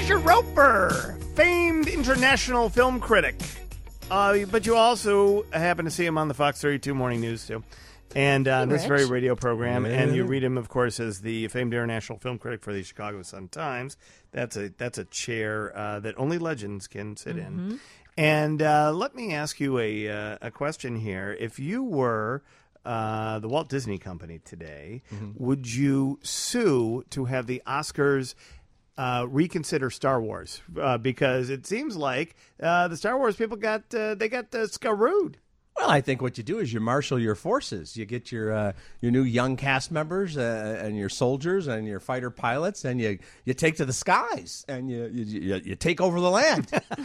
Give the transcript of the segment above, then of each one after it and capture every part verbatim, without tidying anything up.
Roger Roper, famed international film critic. Uh, but you also happen to see him on the Fox thirty-two Morning News, too. And uh, Hey, this very Rich. radio program. Yeah. And you read him, of course, as the famed international film critic for the Chicago Sun-Times. That's a that's a chair uh, that only legends can sit Mm-hmm. in. And uh, let me ask you a, uh, a question here. If you were uh, the Walt Disney Company today, Mm-hmm. would you sue to have the Oscars uh, reconsider Star Wars? Uh, because it seems like uh, the Star Wars people got uh, they got uh, screwed. Well, I think what you do is you marshal your forces. You get your uh, your new young cast members uh, and your soldiers and your fighter pilots, and you, you take to the skies and you you, you, you take over the land.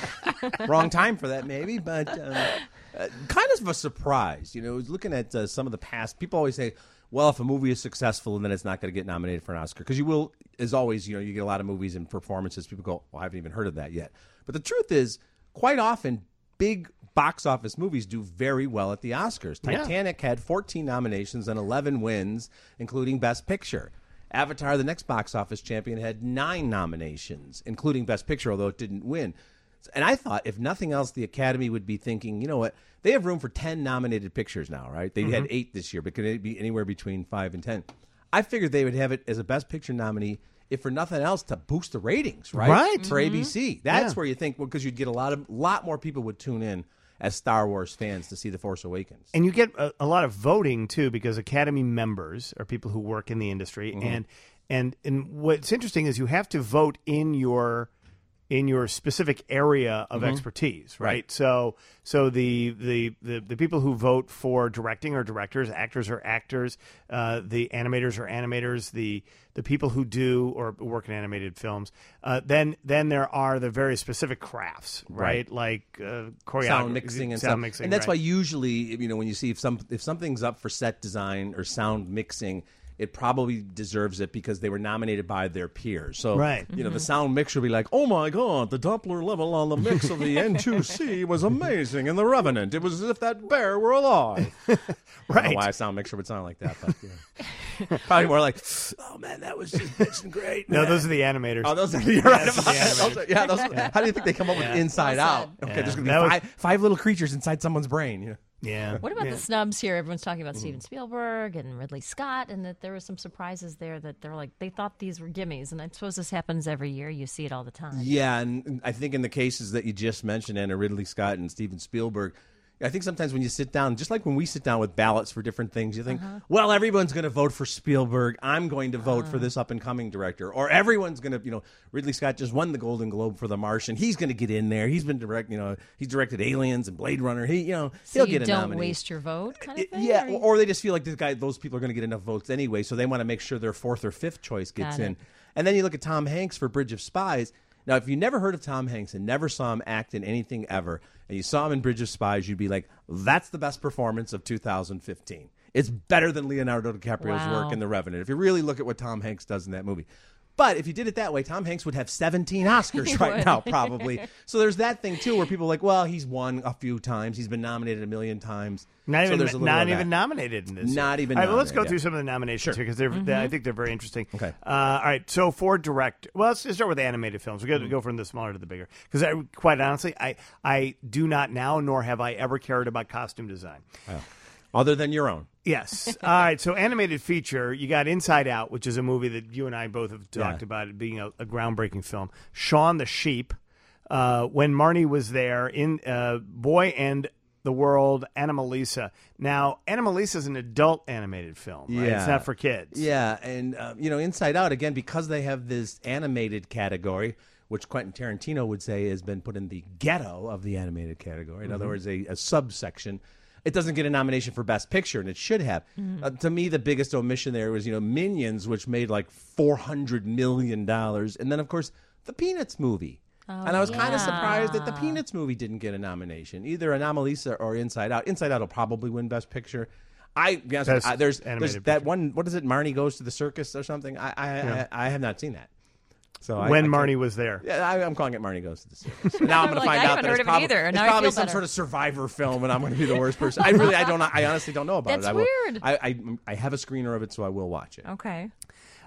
Wrong time for that, maybe, but uh, uh, kind of a surprise. You know, looking at uh, some of the past, people always say, well, if a movie is successful, then it's not going to get nominated for an Oscar. Because you will, as always, you know, you get a lot of movies and performances. People go, well, I haven't even heard of that yet. But the truth is, quite often, big box office movies do very well at the Oscars. Yeah. Titanic had fourteen nominations and eleven wins, including Best Picture. Avatar, the next box office champion, had nine nominations, including Best Picture, although it didn't win. And I thought, if nothing else, the Academy would be thinking, you know what? They have room for ten nominated pictures now, right? They had eight this year, but could it be anywhere between five and ten? I figured they would have it as a Best Picture nominee, if for nothing else, to boost the ratings, right? Right. For A B C. That's Yeah. where you think, well, because you'd get a lot of, lot more people would tune in as Star Wars fans to see The Force Awakens. And you get a, a lot of voting too, because Academy members are people who work in the industry, Mm-hmm. and and and what's interesting is you have to vote in your in your specific area of expertise, right? Mm-hmm. Right. So so the, the the the people who vote for directing are directors, actors are actors, uh, the animators are animators, the the people who do or work in animated films. Uh, then then there are the very specific crafts, right? Right. Like uh, choreography, Sound mixing and sound stuff. mixing, and that's right. why usually, you know, when you see if some if something's up for set design or sound mixing, it probably deserves it because they were nominated by their peers. So, Right. you know, the sound mixer will be like, oh, my God, the Doppler level on the mix of the N two C was amazing in The Revenant. It was as if that bear were alive. I don't Right. know why a sound mixer would sound like that, but yeah. Probably more like, oh, man, that was just mixing great. No, man." those are the animators. Oh, those are you're right That's about the that. Those are- yeah, those, How do you think they come up Yeah. with Inside Well Out? said. Okay, Yeah. there's going to That be was- five, five little creatures inside someone's brain. You know? Yeah. What about yeah. the snubs here? Everyone's talking about Steven Spielberg and Ridley Scott, and that there were some surprises there that they're like they thought these were gimmies. And I suppose this happens every year. You see it all the time. Yeah, and I think in the cases that you just mentioned, Anna Ridley Scott and Steven Spielberg, I think sometimes when you sit down, just like when we sit down with ballots for different things, you think, Uh-huh. well, everyone's going to vote for Spielberg. I'm going to vote for this up-and-coming director. Or everyone's going to, you know, Ridley Scott just won the Golden Globe for The Martian. He's going to get in there. He's been direct, you know, he's directed Aliens and Blade Runner. He, you know, So he'll you get a don't nominee. waste your vote, kind of It- thing. yeah, or you- or they just feel like this guy, those people are going to get enough votes anyway, so they want to make sure their fourth or fifth choice gets Got it. in. And then you look at Tom Hanks for Bridge of Spies. Now, if you never heard of Tom Hanks and never saw him act in anything ever, and you saw him in Bridge of Spies, you'd be like, that's the best performance of two thousand fifteen. It's better than Leonardo DiCaprio's Wow. work in The Revenant, if you really look at what Tom Hanks does in that movie. But if you did it that way, Tom Hanks would have seventeen Oscars He right would. now, probably. So there's that thing, too, where people are like, well, he's won a few times. He's been nominated a million times. Not So even, there's a little not of even that. nominated in this. Not even All right, well, let's go nominated, through yeah. some of the nominations here because they're, they I think they're very interesting. Okay. Uh, all right. So for direct, well, let's just start with animated films. We're going to go from the smaller to the bigger because, I, quite honestly, I I do not now, nor have I ever cared about costume design. Other than your own. Yes. All right. So animated feature, you got Inside Out, which is a movie that you and I both have talked Yeah. about it being a, a groundbreaking film. Shaun the Sheep, uh, when Marnie was there in uh, Boy and the World, Anomalisa. Now, Anomalisa is an adult animated film. Right? It's Yeah. not for kids. Yeah, and uh, you know, Inside Out again because they have this animated category, which Quentin Tarantino would say has been put in the ghetto of the animated category. In other words, a, a subsection. It doesn't get a nomination for Best Picture, and it should have. Uh, to me, the biggest omission there was, you know, Minions, which made like four hundred million dollars, and then of course the Peanuts movie. and I was kind of surprised that the yeah. Peanuts movie didn't get a nomination, either Anomalisa or Inside Out. Inside Out will probably win Best Picture. I, be honest with Best you, I there's, there's animated that picture. one. What is it? Marnie Goes to the Circus or something. I I, Yeah. I, I have not seen that. So I, When I Marnie can't- was there. yeah, I, I'm calling it Marnie Goes to the Circus. Now I'm going to Like, find I out haven't that heard it's of it probably, either. it's Now I probably feel some better. sort of Survivor film, and I'm going to be the worst person. I really, I don't, know, I honestly don't know about That's it. I will, weird. I, I, I have a screener of it, so I will watch it. Okay.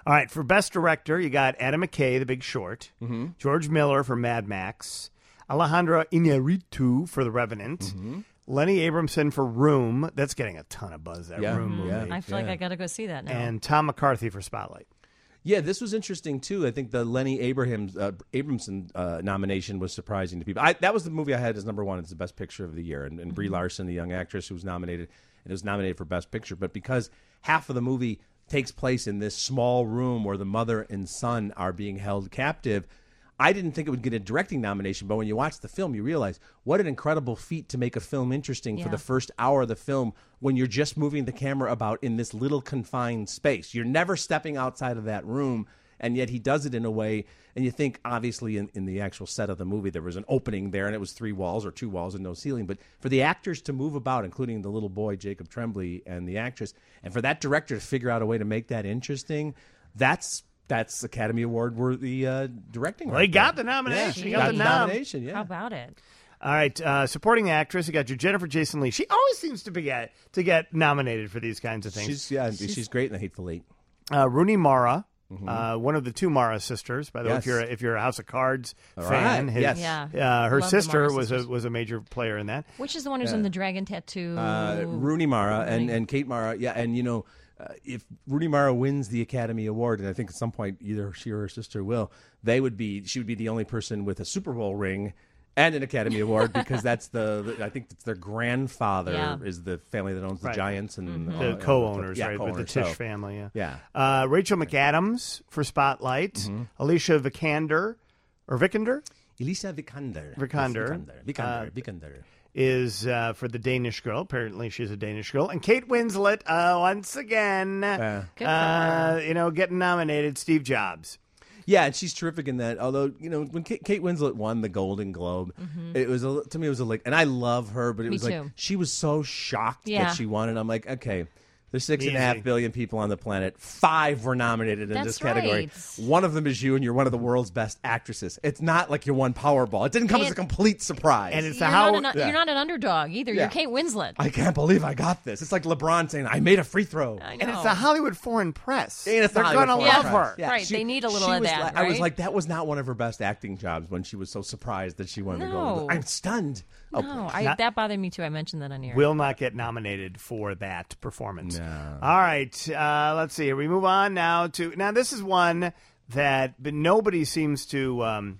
All right, for Best Director, you got Adam McKay, The Big Short, Mm-hmm. George Miller for Mad Max, Alejandro Iñárritu for The Revenant, Mm-hmm. Lenny Abramson for Room. That's getting a ton of buzz, that Yeah. Room movie. Yeah. I feel Yeah. like I got to go see that now. And Tom McCarthy for Spotlight. Yeah, this was interesting too. I think the Lenny Abrahams uh, Abramson uh, nomination was surprising to people. I, that was the movie I had as number one. It's the best picture of the year, and, and Brie Larson, the young actress who was nominated, and it was nominated for best picture. But because half of the movie takes place in this small room where the mother and son are being held captive, I didn't think it would get a directing nomination, but when you watch the film, you realize what an incredible feat to make a film interesting Yeah. for the first hour of the film when you're just moving the camera about in this little confined space. You're never stepping outside of that room, and yet he does it in a way, and you think, obviously, in, in the actual set of the movie, there was an opening there, and it was three walls or two walls and no ceiling. But for the actors to move about, including the little boy, Jacob Tremblay, and the actress, and for that director to figure out a way to make that interesting, that's... That's Academy Award worthy uh, directing. Well, right he got there. the nomination. Yeah, He he got got the the nom. nomination. Yeah. How about it? All right, uh, supporting actress, you got your Jennifer Jason Leigh. She always seems to be get, to get nominated for these kinds of things. She's yeah, she's, great in The Hateful Eight. Uh, Rooney Mara, uh, one of the two Mara sisters. By the way, if Yes. you're a, if you're a House of Cards All fan, right, his, yes. Yeah. uh, her Love the sister Mara was a sisters. was a major player in that. Which is the one who's in the dragon tattoo? Uh, Rooney Mara and, Rooney. and Kate Mara. Yeah, and you know, uh, if Rooney Mara wins the Academy Award, and I think at some point either she or her sister will, they would be she would be the only person with a Super Bowl ring and an Academy Award because that's the, the I think it's their grandfather Yeah. is the family that owns the Right. Giants and Mm-hmm. uh, The co-owners, yeah, right, with the co-owners. Tish So, family. Yeah. Yeah. Uh, Rachel McAdams for Spotlight. Mm-hmm. Alicia Vikander or Vikander Elisa Vikander. Vikander. Vikander. Vikander. Vikander. is uh, for the Danish Girl. Apparently, she's a Danish girl. And Kate Winslet uh, once again, Yeah. Good for uh, her. you know, getting nominated. Steve Jobs. Yeah, and she's terrific in that. Although you know, when Kate, Kate Winslet won the Golden Globe, it was a, to me it was a like, and I love her, but it Me was like too. she was so shocked Yeah. that she won, and I'm like, okay, there's six and a Easy. half billion people on the planet. Five were nominated in That's this category. right. One of them is you, and you're one of the world's best actresses. It's not like you won Powerball. It didn't come as a And- complete surprise. And it's You're, a how. not an, yeah. you're not an underdog either. Yeah. You're Kate Winslet. I can't believe I got this. It's like LeBron saying, "I made a free throw." I know. And it's the Hollywood Foreign Press. And it's They're not going to even love foreign her. press. Right, they need a little she of was that, like- I was right? like, that was not one of her best acting jobs when she was so surprised that she won the No. Golden Globe. I'm stunned. Oh, no, I, Not- that bothered me too. I mentioned that on air. Will not get nominated for that performance. No. All right, uh, let's see here. We move on now to now. This is one that but nobody seems to um,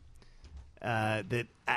uh, that. I,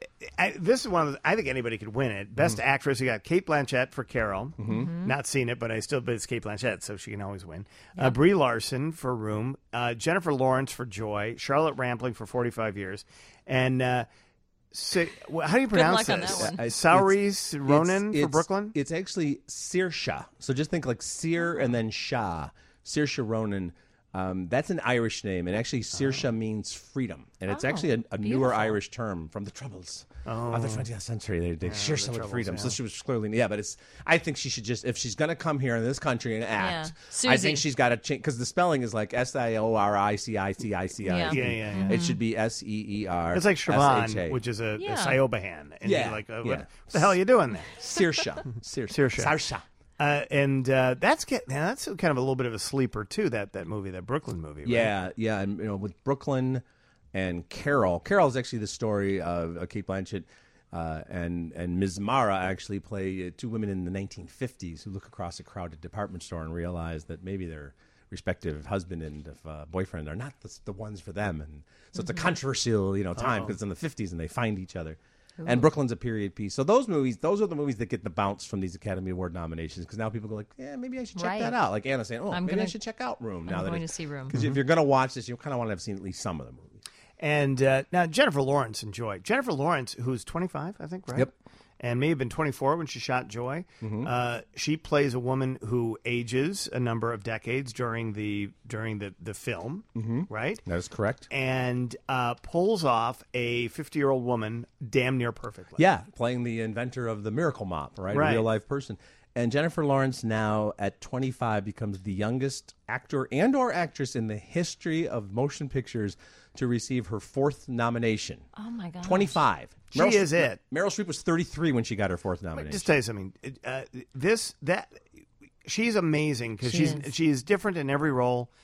I, this is one of the, I think anybody could win it. Best Mm-hmm. actress, you got Kate Blanchett for Carol. Not seen it, but I still. But it's Kate Blanchett, so she can always win. Uh, Brie Larson for Room. Uh, Jennifer Lawrence for Joy. Charlotte Rampling for forty-five years. And uh, so, well, how do you pronounce luck on this? that one. Uh, it's- Saoirse Ronan It's- for it's- Brooklyn. It's actually Saoirse. So just think like Sear and then Shah. Saoirse Ronan. Um, that's an Irish name, and actually Saoirse means freedom, and it's Oh, actually a, a newer beautiful. Irish term from the Troubles of the twentieth century. They, they share some with Troubles, freedom, yeah. so she was clearly yeah. But it's I think she should just if she's going to come here in this country and act, Yeah. I Susie. think she's got to change because the spelling is like S I O R I C I C I C I. Yeah. Yeah, yeah, yeah. It should be S E E R. It's like S H A. Siobhan, which is a, Yeah. a Siobahan. And Yeah, you're like, uh, yeah. what the hell are you doing there? Saoirse. Saoirse. Saoirse. Saoirse. Uh, and uh, that's get, now that's kind of a little bit of a sleeper too. That that movie, that Brooklyn movie. Right? Yeah, yeah, and you know, with Brooklyn and Carol. Carol is actually the story of uh, Kate Blanchett uh, and and Miz Mara actually play uh, two women in the nineteen fifties who look across a crowded department store and realize that maybe their respective husband and uh, boyfriend are not the, the ones for them, and so it's a controversial you know time because it's in the fifties and they find each other. And Brooklyn's a period piece. So those movies, those are the movies that get the bounce from these Academy Award nominations because now people go like, yeah, maybe I should check Right. that out. Like Anna saying, oh, I'm maybe I gonna- should check out Room. now I'm that going it- to see Room. because if you're going to watch this, you kind of want to have seen at least some of the movie. And uh, now Jennifer Lawrence in Joy. Jennifer Lawrence, who's twenty-five, I think, right? Yep. And may have been twenty-four when she shot Joy. Mm-hmm. Uh, she plays a woman who ages a number of decades during the during the the film, Mm-hmm. right? That is correct. And uh, pulls off a fifty-year-old woman damn near perfectly. Yeah, playing the inventor of the Miracle Mop, right? Right. A real life person. And Jennifer Lawrence now at twenty-five becomes the youngest actor and or actress in the history of motion pictures to receive her fourth nomination. Oh my god. twenty-five. She Meryl is Streep- it. Meryl Streep was thirty-three when she got her fourth But nomination. just tell you something. Uh, this that she's amazing because She she's is. she is different in every role,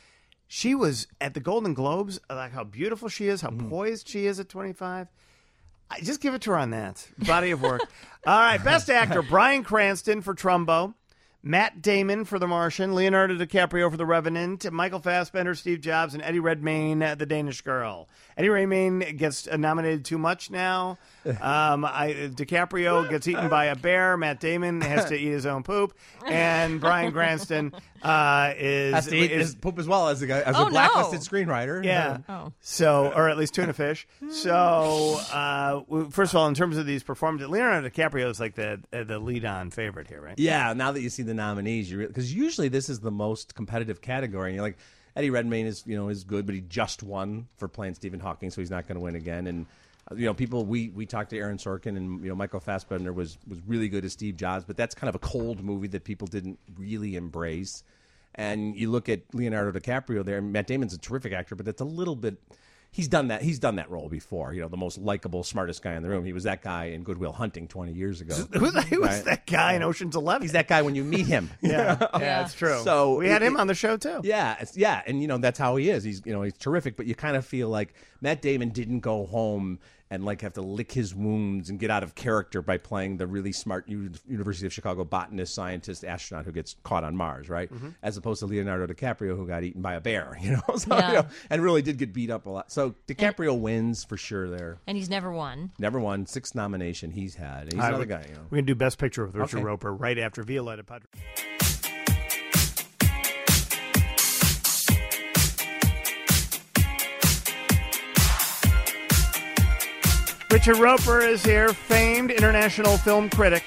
she was at the Golden Globes, like how beautiful she is, how Mm-hmm. poised she is at twenty-five. I just give it to her on that body of work. All right, best actor: Bryan Cranston for Trumbo, Matt Damon for The Martian, Leonardo DiCaprio for The Revenant, Michael Fassbender, Steve Jobs, and Eddie Redmayne, The Danish Girl. Eddie Redmayne gets nominated too much now. Um, I, DiCaprio gets eaten by a bear. Matt Damon has to eat his own poop, and Bryan Cranston uh, is Has to eat is his poop as well as a, guy, as Oh, a blacklisted no. screenwriter. yeah. Oh. So, or at least tuna fish. So, uh, w- first of all, in terms of these performances, Leonardo DiCaprio is like the uh, the lead-on favorite here, right? Yeah, now that you see the nominees, you because usually this is the most competitive category, and you're like, Eddie Redmayne is you know is good, but he just won for playing Stephen Hawking, so he's not going to win again. And uh, you know, people we we talked to Aaron Sorkin, and you know, Michael Fassbender was was really good as Steve Jobs, but that's kind of a cold movie that people didn't really embrace. And you look at Leonardo DiCaprio there, and Matt Damon's a terrific actor, but it's a little bit. He's done that. He's done that role before. You know, the most likable, smartest guy in the room. He was that guy in Good Will Hunting twenty years ago. Who was, who was Right. that guy in Ocean's Eleven? He's that guy when you meet him. Yeah, yeah, Yeah. that's true. So we had it- him on the show too. Yeah, it's, yeah, and you know that's how he is. He's you know he's terrific, but you kind of feel like Matt Damon didn't go home and like have to lick his wounds and get out of character by playing the really smart U- University of Chicago botanist, scientist, astronaut who gets caught on Mars, right? Mm-hmm. As opposed to Leonardo DiCaprio who got eaten by a bear, you know, so, Yeah. you know, and really did get beat up a lot. So DiCaprio wins for sure there. And he's never won. Never won, sixth nomination he's had. He's All right, another we- guy, you know. We're gonna do Best Picture with Richard Okay. Roper right after Violetta Padre. Richard Roper is here, famed international film critic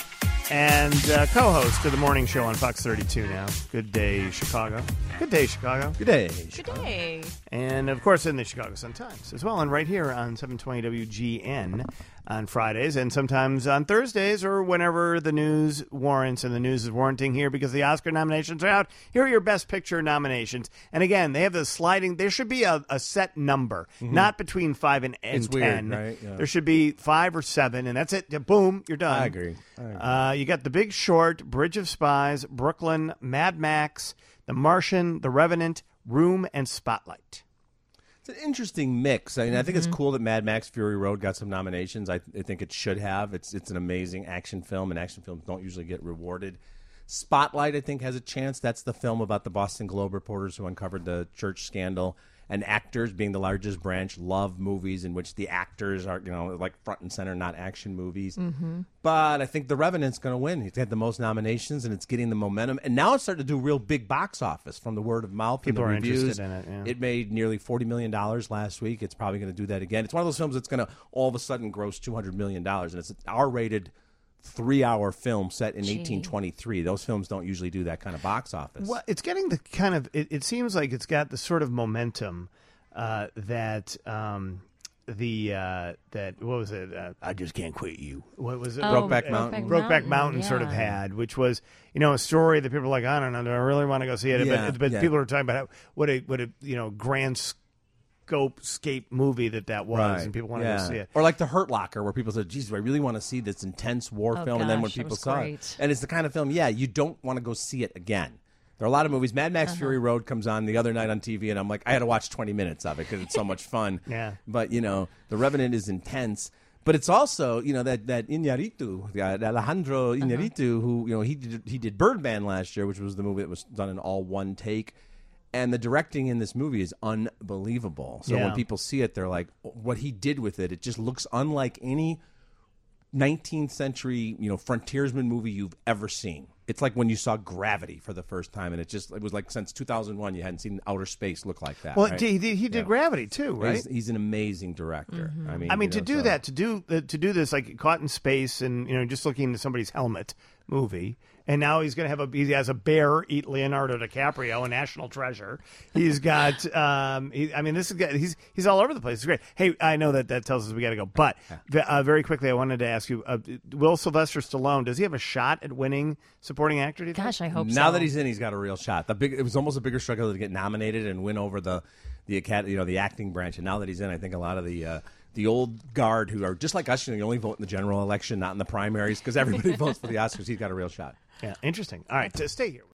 and uh, co-host of the morning show on Fox thirty-two now. Good day, Chicago. Good day, Chicago. Good day. Good day. And, of course, in the Chicago Sun-Times as well, and right here on seven twenty W G N on Fridays, and sometimes on Thursdays or whenever the news warrants, and the news is warranting here because the Oscar nominations are out. Here are your Best Picture nominations. And, again, they have the sliding. There should be a, a set number, not between five and, and It's weird, ten. right? Yeah. There should be five or seven, and that's it. Boom, you're done. I agree. I agree. Uh, you got The Big Short, Bridge of Spies, Brooklyn, Mad Max, The Martian, The Revenant, Room, and Spotlight. It's an interesting mix. I mean, I think it's cool that Mad Max Fury Road got some nominations. I, I think it should have. It's it's an amazing action film, and action films don't usually get rewarded. Spotlight, I think, has a chance. That's the film about the Boston Globe reporters who uncovered the church scandal. And actors, being the largest branch, love movies in which the actors are, you know, like front and center, not action movies. Mm-hmm. But I think The Revenant's going to win. He's had the most nominations, and it's getting the momentum. And now it's starting to do real big box office from the word of mouth. People and the are reviews. interested in it, yeah. It made nearly forty million dollars last week. It's probably going to do that again. It's one of those films that's going to all of a sudden gross two hundred million dollars. And it's an R-rated three-hour film set in Gee. eighteen twenty-three. Those films don't usually do that kind of box office. Well, it's getting the kind of, it, it seems like it's got the sort of momentum uh, that um, the, uh, that, what was it? Uh, I just can't quit you. What was it? Oh, Brokeback Mountain. Brokeback Mountain sort of yeah. had, which was, you know, a story that people were like, I don't know, do I really want to go see it? Yeah, but but yeah. people are talking about how, what a, what a, you know, grand scope, scape movie that that was, and people want to yeah. go see it. Or like The Hurt Locker, where people said, geez, do I really want to see this intense war Oh, film? And then when gosh, that people was saw great. it. And it's the kind of film, yeah, you don't want to go see it again. There are a lot of movies. Mad Max Uh-huh. Fury Road comes on the other night on T V, and I'm like, I had to watch twenty minutes of it because it's so much fun. Yeah. But, you know, The Revenant is intense. But it's also, you know, that that Iñárritu, the, uh, Alejandro Uh-huh. Iñárritu, who, you know, he did, he did Birdman last year, which was the movie that was done in all one take. And the directing in this movie is unbelievable. So Yeah. when people see it, they're like, what he did with it, it just looks unlike any nineteenth century, you know, frontiersman movie you've ever seen. It's like when you saw Gravity for the first time, and it just it was like since two thousand one you hadn't seen outer space look like that. Well, right? he did, he did Yeah. Gravity too, right? He's, he's an amazing director. I mean, I mean, you to know, do so- that, to do uh, to do this, like caught in space, and you know, just looking into somebody's helmet movie, and now he's going to have a he has a bear eat Leonardo DiCaprio, a national treasure. He's got, um, he, I mean, this is he's he's all over the place. It's great. Hey, I know that that tells us we got to go, but uh, very quickly, I wanted to ask you, uh, Will Sylvester Stallone, does he have a shot at winning supporting actor? Do you think? Gosh, I hope so. Now that he's in, he's got a real shot. The big, it was almost a bigger struggle to get nominated and win over the the acad- you know, the acting branch. And now that he's in, I think a lot of the uh, the old guard who are just like us, you know, you only vote in the general election, not in the primaries, because everybody votes for the Oscars. He's got a real shot. Yeah, interesting. All right, to stay here.